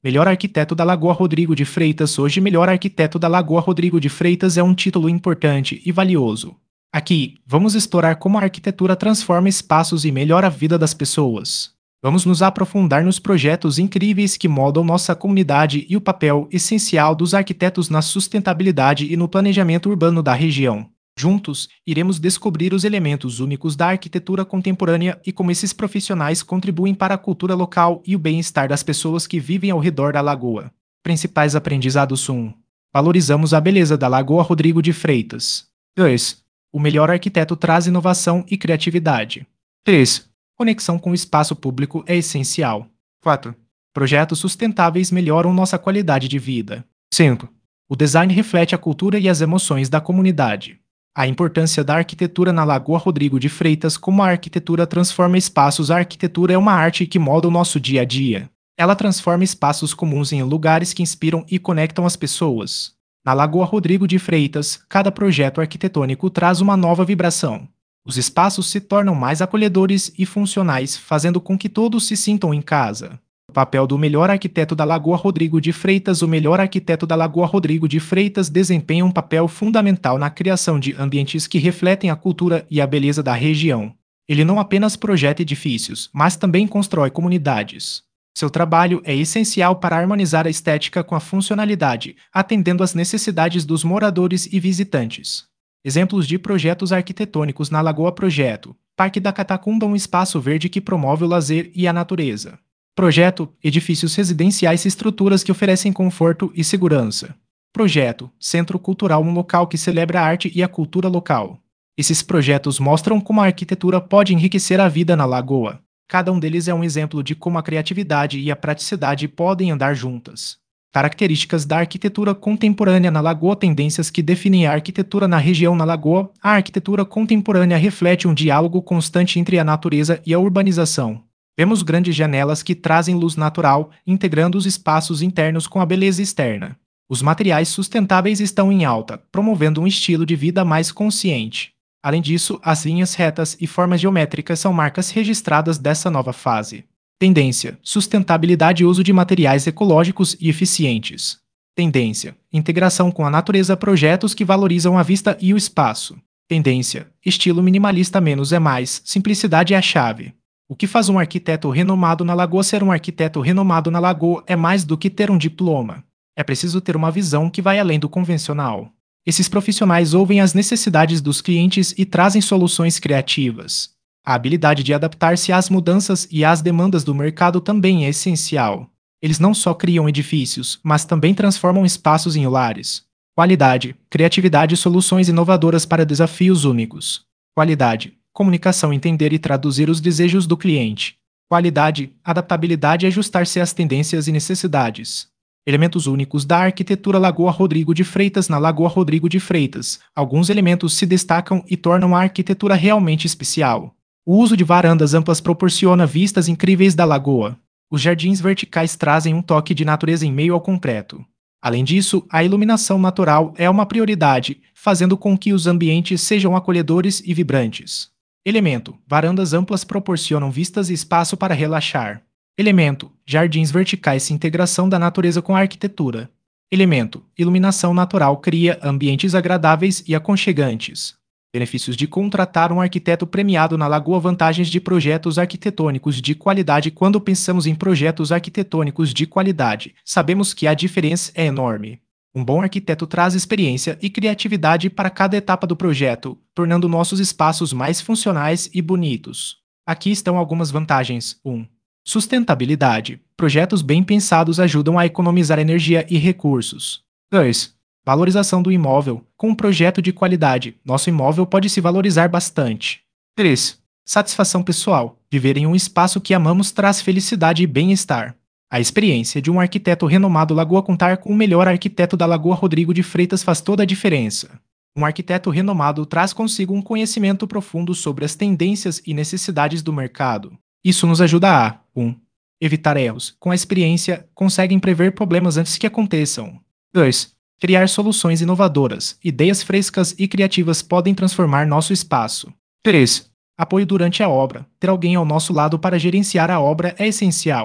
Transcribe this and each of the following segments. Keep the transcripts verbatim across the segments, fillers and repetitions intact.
Melhor arquiteto da Lagoa Rodrigo de Freitas. Hoje, melhor arquiteto da Lagoa Rodrigo de Freitas é um título importante e valioso. Aqui, vamos explorar como a arquitetura transforma espaços e melhora a vida das pessoas. Vamos nos aprofundar nos projetos incríveis que moldam nossa comunidade e o papel essencial dos arquitetos na sustentabilidade e no planejamento urbano da região. Juntos, iremos descobrir os elementos únicos da arquitetura contemporânea e como esses profissionais contribuem para a cultura local e o bem-estar das pessoas que vivem ao redor da lagoa. Principais aprendizados: um. Valorizamos a beleza da Lagoa Rodrigo de Freitas. dois. O melhor arquiteto traz inovação e criatividade. três. Conexão com o espaço público é essencial. quatro. Projetos sustentáveis melhoram nossa qualidade de vida. cinco. O design reflete a cultura e as emoções da comunidade. A importância da arquitetura na Lagoa Rodrigo de Freitas. Como a arquitetura transforma espaços. A arquitetura é uma arte que molda o nosso dia a dia. Ela transforma espaços comuns em lugares que inspiram e conectam as pessoas. Na Lagoa Rodrigo de Freitas, cada projeto arquitetônico traz uma nova vibração. Os espaços se tornam mais acolhedores e funcionais, fazendo com que todos se sintam em casa. O papel do melhor arquiteto da Lagoa Rodrigo de Freitas. O melhor arquiteto da Lagoa Rodrigo de Freitas desempenha um papel fundamental na criação de ambientes que refletem a cultura e a beleza da região. Ele não apenas projeta edifícios, mas também constrói comunidades. Seu trabalho é essencial para harmonizar a estética com a funcionalidade, atendendo às necessidades dos moradores e visitantes. Exemplos de projetos arquitetônicos na Lagoa: Projeto Parque da Catacumba, um espaço verde que promove o lazer e a natureza. Projeto Edifícios residenciais e estruturas que oferecem conforto e segurança. Projeto Centro Cultural, um local que celebra a arte e a cultura local. Esses projetos mostram como a arquitetura pode enriquecer a vida na lagoa. Cada um deles é um exemplo de como a criatividade e a praticidade podem andar juntas. Características da arquitetura contemporânea na Lagoa. Tendências que definem a arquitetura na região. Na Lagoa, a arquitetura contemporânea reflete um diálogo constante entre a natureza e a urbanização. Vemos grandes janelas que trazem luz natural, integrando os espaços internos com a beleza externa. Os materiais sustentáveis estão em alta, promovendo um estilo de vida mais consciente. Além disso, as linhas retas e formas geométricas são marcas registradas dessa nova fase. Tendência: sustentabilidade e uso de materiais ecológicos e eficientes. Tendência: integração com a natureza. Projetos que valorizam a vista e o espaço. Tendência: estilo minimalista. Menos é mais, simplicidade é a chave. O que faz um arquiteto renomado na Lagoa? Ser um arquiteto renomado na Lagoa é mais do que ter um diploma. É preciso ter uma visão que vai além do convencional. Esses profissionais ouvem as necessidades dos clientes e trazem soluções criativas. A habilidade de adaptar-se às mudanças e às demandas do mercado também é essencial. Eles não só criam edifícios, mas também transformam espaços em lares. Qualidade: criatividade e soluções inovadoras para desafios únicos. Qualidade: comunicação, entender e traduzir os desejos do cliente. Qualidade: adaptabilidade e ajustar-se às tendências e necessidades. Elementos únicos da arquitetura. Lagoa Rodrigo de Freitas. Na Lagoa Rodrigo de Freitas, alguns elementos se destacam e tornam a arquitetura realmente especial. O uso de varandas amplas proporciona vistas incríveis da lagoa. Os jardins verticais trazem um toque de natureza em meio ao concreto. Além disso, a iluminação natural é uma prioridade, fazendo com que os ambientes sejam acolhedores e vibrantes. Elemento: varandas amplas proporcionam vistas e espaço para relaxar. Elemento: jardins verticais. Integração da natureza com a arquitetura. Elemento: iluminação natural cria ambientes agradáveis e aconchegantes. Benefícios de contratar um arquiteto premiado na Lagoa. Vantagens de projetos arquitetônicos de qualidade. Quando pensamos em projetos arquitetônicos de qualidade, sabemos que a diferença é enorme. Um bom arquiteto traz experiência e criatividade para cada etapa do projeto, tornando nossos espaços mais funcionais e bonitos. Aqui estão algumas vantagens. um. Sustentabilidade. Projetos bem pensados ajudam a economizar energia e recursos. dois. Valorização do imóvel. Com um projeto de qualidade, nosso imóvel pode se valorizar bastante. três. Satisfação pessoal. Viver em um espaço que amamos traz felicidade e bem-estar. A experiência de um arquiteto renomado. Lagoa. Contar com o melhor arquiteto da Lagoa Rodrigo de Freitas faz toda a diferença. Um arquiteto renomado traz consigo um conhecimento profundo sobre as tendências e necessidades do mercado. Isso nos ajuda a um. Evitar erros. Com a experiência, conseguem prever problemas antes que aconteçam. dois. Criar soluções inovadoras. Ideias frescas e criativas podem transformar nosso espaço. três. Apoio durante a obra. Ter alguém ao nosso lado para gerenciar a obra é essencial.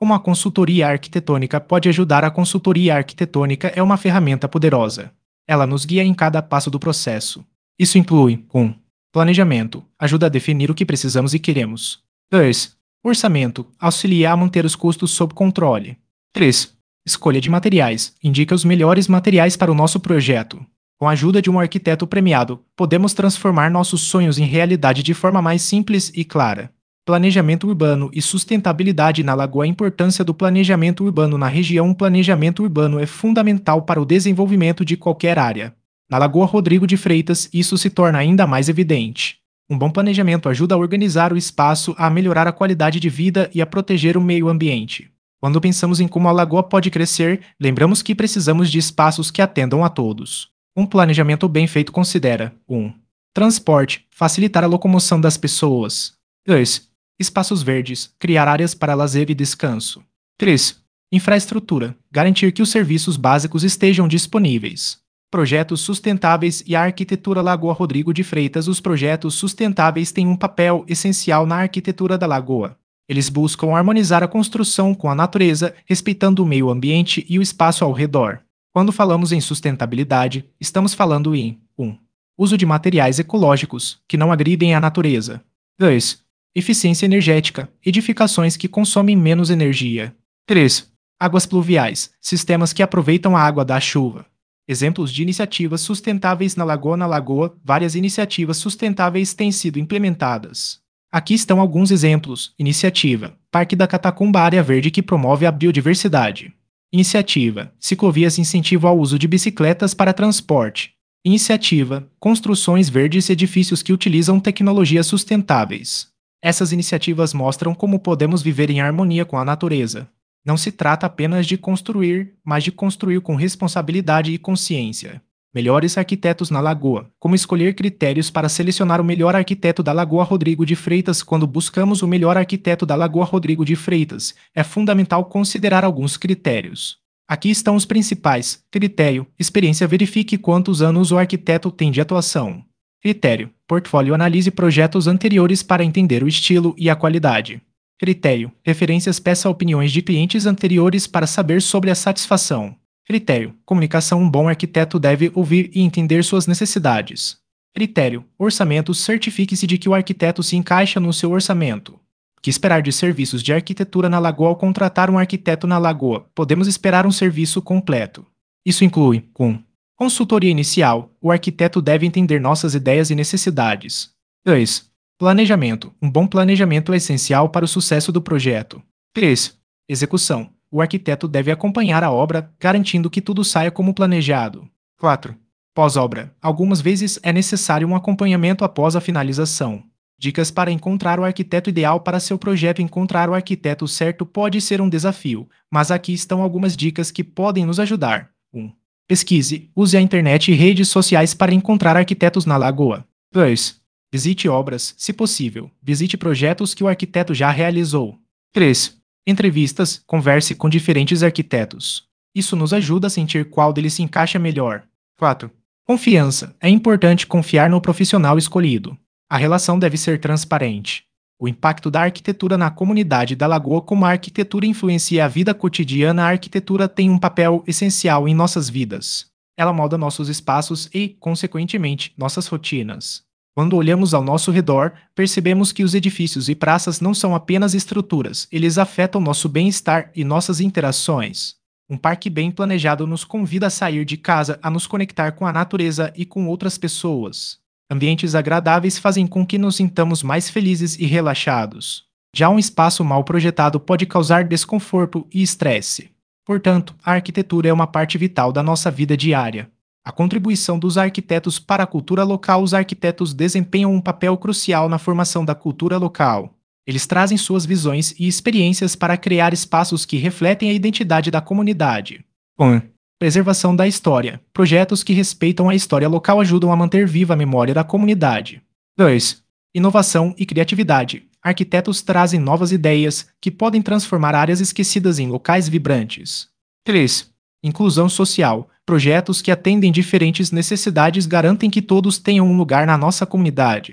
Como a consultoria arquitetônica pode ajudar? A consultoria arquitetônica é uma ferramenta poderosa. Ela nos guia em cada passo do processo. Isso inclui um. Planejamento. Ajuda a definir o que precisamos e queremos. dois. Orçamento. Auxilia a manter os custos sob controle. três. Escolha de materiais. Indica os melhores materiais para o nosso projeto. Com a ajuda de um arquiteto premiado, podemos transformar nossos sonhos em realidade de forma mais simples e clara. Planejamento urbano e sustentabilidade na Lagoa. A importância do planejamento urbano na região. O planejamento urbano é fundamental para o desenvolvimento de qualquer área. Na Lagoa Rodrigo de Freitas, isso se torna ainda mais evidente. Um bom planejamento ajuda a organizar o espaço, a melhorar a qualidade de vida e a proteger o meio ambiente. Quando pensamos em como a lagoa pode crescer, lembramos que precisamos de espaços que atendam a todos. Um planejamento bem feito considera um. Transporte, facilitar a locomoção das pessoas. dois. Espaços verdes, criar áreas para lazer e descanso. três. Infraestrutura, garantir que os serviços básicos estejam disponíveis. Projetos sustentáveis e a arquitetura. Lagoa Rodrigo de Freitas. Os projetos sustentáveis têm um papel essencial na arquitetura da lagoa. Eles buscam harmonizar a construção com a natureza, respeitando o meio ambiente e o espaço ao redor. Quando falamos em sustentabilidade, estamos falando em um. Uso de materiais ecológicos, que não agridem a natureza. dois. Eficiência energética, edificações que consomem menos energia. três. Águas pluviais, sistemas que aproveitam a água da chuva. Exemplos de iniciativas sustentáveis na Lagoa. Na Lagoa, várias iniciativas sustentáveis têm sido implementadas. Aqui estão alguns exemplos. Iniciativa: Parque da Catacumba, área verde que promove a biodiversidade. Iniciativa: Ciclovias, incentivo ao uso de bicicletas para transporte. Iniciativa: Construções verdes, edifícios que utilizam tecnologias sustentáveis. Essas iniciativas mostram como podemos viver em harmonia com a natureza. Não se trata apenas de construir, mas de construir com responsabilidade e consciência. Melhores arquitetos na Lagoa. Como escolher critérios para selecionar o melhor arquiteto da Lagoa Rodrigo de Freitas? Quando buscamos o melhor arquiteto da Lagoa Rodrigo de Freitas, é fundamental considerar alguns critérios. Aqui estão os principais. Critério: experiência. Verifique quantos anos o arquiteto tem de atuação. Critério: portfólio. Analise projetos anteriores para entender o estilo e a qualidade. Critério: referências. Peça opiniões de clientes anteriores para saber sobre a satisfação. Critério: comunicação. Um bom arquiteto deve ouvir e entender suas necessidades. Critério: orçamento. Certifique-se de que o arquiteto se encaixa no seu orçamento. O que esperar de serviços de arquitetura na Lagoa? Ao contratar um arquiteto na Lagoa, podemos esperar um serviço completo. Isso inclui um. Consultoria inicial. O arquiteto deve entender nossas ideias e necessidades. dois. Planejamento. Um bom planejamento é essencial para o sucesso do projeto. três. Execução. O arquiteto deve acompanhar a obra, garantindo que tudo saia como planejado. quatro. Pós-obra. Algumas vezes é necessário um acompanhamento após a finalização. Dicas para encontrar o arquiteto ideal para seu projeto. Encontrar o arquiteto certo pode ser um desafio, mas aqui estão algumas dicas que podem nos ajudar. um. Pesquise. Use a internet e redes sociais para encontrar arquitetos na Lagoa. dois. Visite obras, se possível. Visite projetos que o arquiteto já realizou. três. Entrevistas. Converse com diferentes arquitetos. Isso nos ajuda a sentir qual deles se encaixa melhor. quatro. Confiança. É importante confiar no profissional escolhido. A relação deve ser transparente. O impacto da arquitetura na comunidade da Lagoa. Como a arquitetura influencia a vida cotidiana? A arquitetura tem um papel essencial em nossas vidas. Ela molda nossos espaços e, consequentemente, nossas rotinas. Quando olhamos ao nosso redor, percebemos que os edifícios e praças não são apenas estruturas, eles afetam nosso bem-estar e nossas interações. Um parque bem planejado nos convida a sair de casa, a nos conectar com a natureza e com outras pessoas. Ambientes agradáveis fazem com que nos sintamos mais felizes e relaxados. Já um espaço mal projetado pode causar desconforto e estresse. Portanto, a arquitetura é uma parte vital da nossa vida diária. A contribuição dos arquitetos para a cultura local. Os arquitetos desempenham um papel crucial na formação da cultura local. Eles trazem suas visões e experiências para criar espaços que refletem a identidade da comunidade. um. Preservação da história. Projetos que respeitam a história local ajudam a manter viva a memória da comunidade. dois. Inovação e criatividade. Arquitetos trazem novas ideias que podem transformar áreas esquecidas em locais vibrantes. três. Inclusão social. Projetos que atendem diferentes necessidades garantem que todos tenham um lugar na nossa comunidade.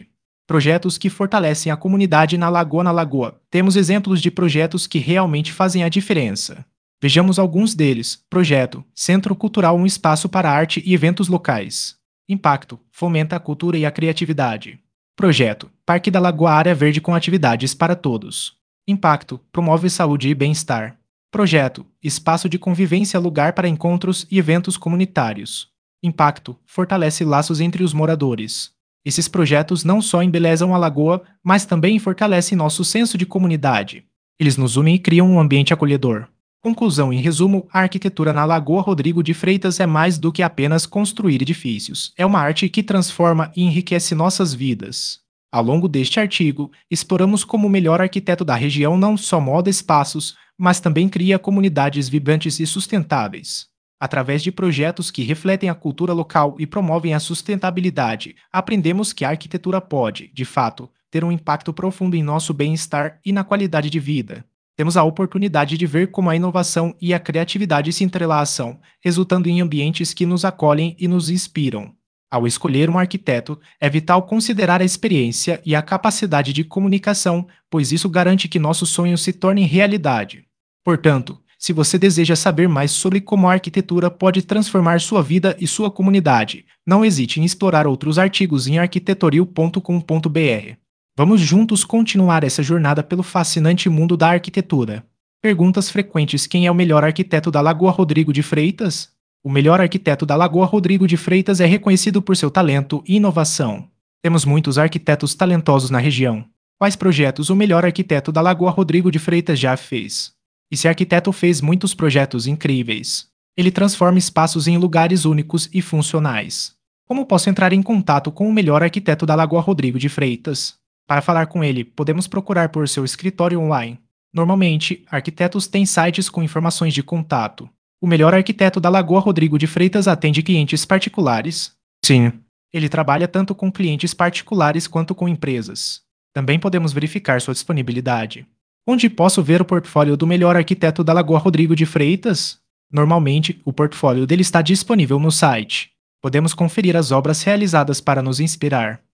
Projetos que fortalecem a comunidade na Lagoa na Lagoa. Temos exemplos de projetos que realmente fazem a diferença. Vejamos alguns deles. Projeto: Centro Cultural, um espaço para arte e eventos locais. Impacto: fomenta a cultura e a criatividade. Projeto: Parque da Lagoa, área verde com atividades para todos. Impacto: promove saúde e bem-estar. Projeto: Espaço de convivência, lugar para encontros e eventos comunitários. Impacto: fortalece laços entre os moradores. Esses projetos não só embelezam a lagoa, mas também fortalecem nosso senso de comunidade. Eles nos unem e criam um ambiente acolhedor. Conclusão: em resumo, a arquitetura na Lagoa Rodrigo de Freitas é mais do que apenas construir edifícios. É uma arte que transforma e enriquece nossas vidas. Ao longo deste artigo, exploramos como o melhor arquiteto da região não só molda espaços, mas também cria comunidades vibrantes e sustentáveis. Através de projetos que refletem a cultura local e promovem a sustentabilidade, aprendemos que a arquitetura pode, de fato, ter um impacto profundo em nosso bem-estar e na qualidade de vida. Temos a oportunidade de ver como a inovação e a criatividade se entrelaçam, resultando em ambientes que nos acolhem e nos inspiram. Ao escolher um arquiteto, é vital considerar a experiência e a capacidade de comunicação, pois isso garante que nossos sonhos se tornem realidade. Portanto, se você deseja saber mais sobre como a arquitetura pode transformar sua vida e sua comunidade, não hesite em explorar outros artigos em arquitetoril ponto com ponto br. Vamos juntos continuar essa jornada pelo fascinante mundo da arquitetura. Perguntas frequentes: quem é o melhor arquiteto da Lagoa Rodrigo de Freitas? O melhor arquiteto da Lagoa Rodrigo de Freitas é reconhecido por seu talento e inovação. Temos muitos arquitetos talentosos na região. Quais projetos o melhor arquiteto da Lagoa Rodrigo de Freitas já fez? Esse arquiteto fez muitos projetos incríveis. Ele transforma espaços em lugares únicos e funcionais. Como posso entrar em contato com o melhor arquiteto da Lagoa Rodrigo de Freitas? Para falar com ele, podemos procurar por seu escritório online. Normalmente, arquitetos têm sites com informações de contato. O melhor arquiteto da Lagoa Rodrigo de Freitas atende clientes particulares? Sim. Ele trabalha tanto com clientes particulares quanto com empresas. Também podemos verificar sua disponibilidade. Onde posso ver o portfólio do melhor arquiteto da Lagoa Rodrigo de Freitas? Normalmente, o portfólio dele está disponível no site. Podemos conferir as obras realizadas para nos inspirar.